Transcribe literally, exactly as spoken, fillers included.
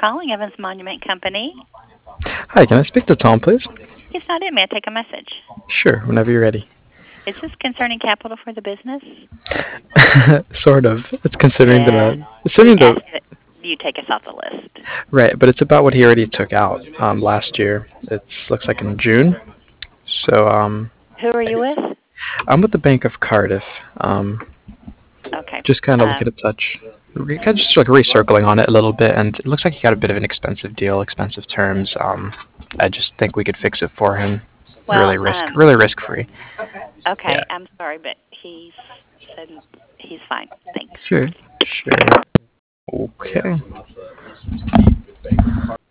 calling Evans Monument Company. Hi, can I speak to Tom, please? He's not in. May I take a message? Sure, whenever you're ready. Is this concerning capital for the business? Sort of. It's considering Yeah. the We considering the asked that you take us off the list. right, but it's about what he already took out um, last year. It looks like in June. So um, Who are you with? I'm with the Bank of Cardiff. Um, Okay. just kind of Um, looking at touch, re- kind of just like recircling on it a little bit, and it looks like he got a bit of an expensive deal, expensive terms. Um, I just think we could fix it for him. well, Really risk, um, really risk free. okay. Yeah. I'm sorry, but he's said he's fine. Thanks. Sure. Sure. Okay.